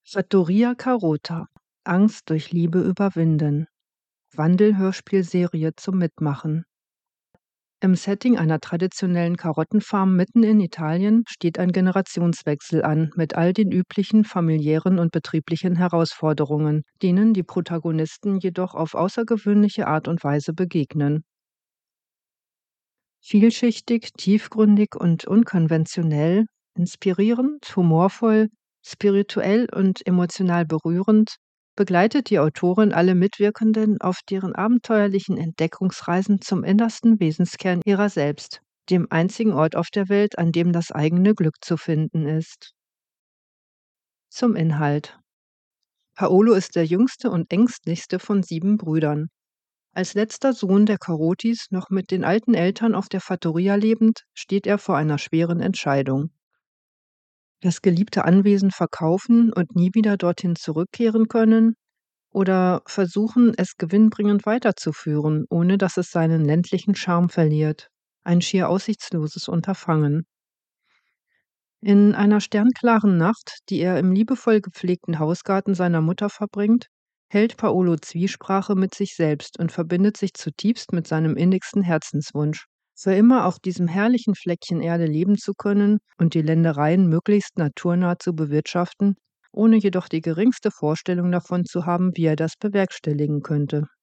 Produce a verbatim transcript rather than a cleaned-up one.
Fattoria Carota. Angst durch Liebe überwinden. Wandelhörspielserie zum Mitmachen. Im Setting einer traditionellen Karottenfarm mitten in Italien steht ein Generationswechsel an, mit all den üblichen familiären und betrieblichen Herausforderungen, denen die Protagonisten jedoch auf außergewöhnliche Art und Weise begegnen. Vielschichtig, tiefgründig und unkonventionell, inspirierend, humorvoll, spirituell und emotional berührend, begleitet die Autorin alle Mitwirkenden auf deren abenteuerlichen Entdeckungsreisen zum innersten Wesenskern ihrer selbst, dem einzigen Ort auf der Welt, an dem das eigene Glück zu finden ist. Zum Inhalt. Paolo ist der jüngste und ängstlichste von sieben Brüdern. Als letzter Sohn der Carotis, noch mit den alten Eltern auf der Fattoria lebend, steht er vor einer schweren Entscheidung. Das geliebte Anwesen verkaufen und nie wieder dorthin zurückkehren können oder versuchen, es gewinnbringend weiterzuführen, ohne dass es seinen ländlichen Charme verliert. Ein schier aussichtsloses Unterfangen. In einer sternklaren Nacht, die er im liebevoll gepflegten Hausgarten seiner Mutter verbringt, hält Paolo Zwiesprache mit sich selbst und verbindet sich zutiefst mit seinem innigsten Herzenswunsch, für immer auf diesem herrlichen Fleckchen Erde leben zu können und die Ländereien möglichst naturnah zu bewirtschaften, ohne jedoch die geringste Vorstellung davon zu haben, wie er das bewerkstelligen könnte.